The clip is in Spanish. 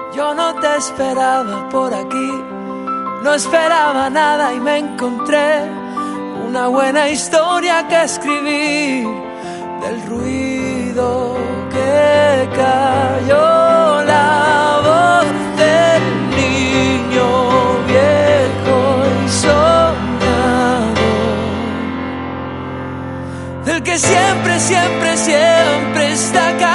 Yo no te esperaba por aquí, no esperaba nada y me encontré una buena historia que escribir del ruido que cayó, la voz del niño viejo y soñador, del que siempre, siempre, siempre está cayendo.